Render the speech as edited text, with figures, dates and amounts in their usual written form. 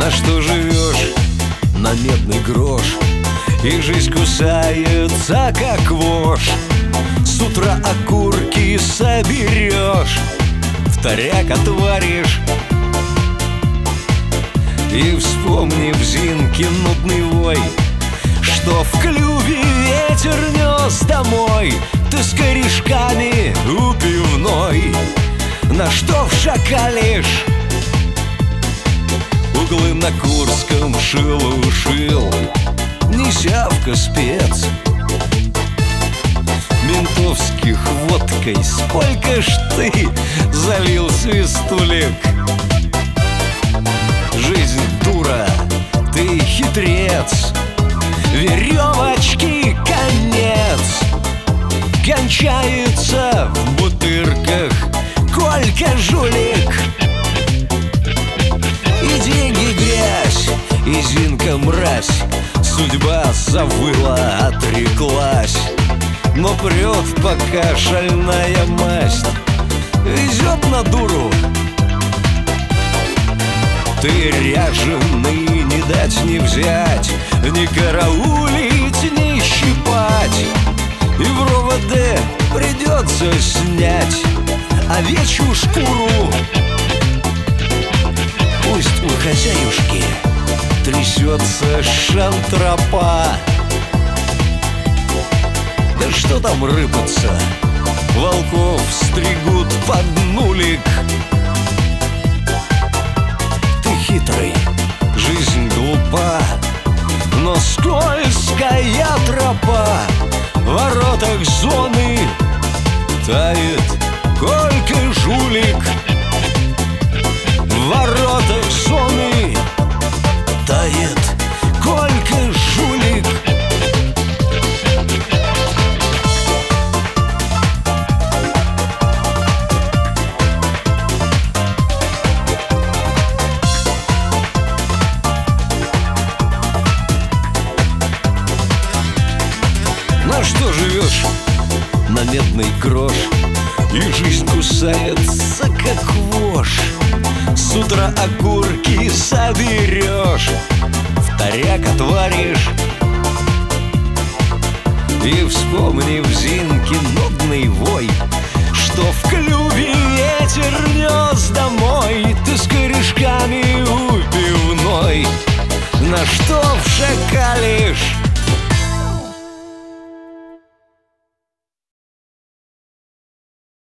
На что живешь? На медный грош. И жизнь кусается, как вошь. С утра окурки соберешь, в таряк отваришь. И вспомни в Зинке нудный вой, что в клюве ветер нес домой. Ты с корешками у пивной. На что в шакалишь? Углы на Курском шил, не сявка спец. Ментовских водкой сколько ж ты залил, свистулик. Жизнь дура, ты хитрец, веревочки конец. Кончается в бутырках Колька жулик. И деньги грязь, и Зинка мразь. Судьба завыла, отреклась. Но прет пока шальная масть, везет на дуру. Ты ряженый, не дать не взять, не караулить, не щипать. И в РОВД придется снять овечью шкуру. Пусть у хозяюшки трясется шантропа. Да что там рыпаться, волков стригут под нулик. Ты хитрый, жизнь глупа, но скользкая тропа. В воротах зоны тает Колька жулик. В воротах зоны тает Колька жулик. На что живешь? На медный грош. И жизнь кусается, как вошь. С утра окурки соберешь, в таряк отваришь. И вспомни в Зинке нудный вой, что в клюве ветер нес домой. Ты с корешками у пивной. На что в шакалишь?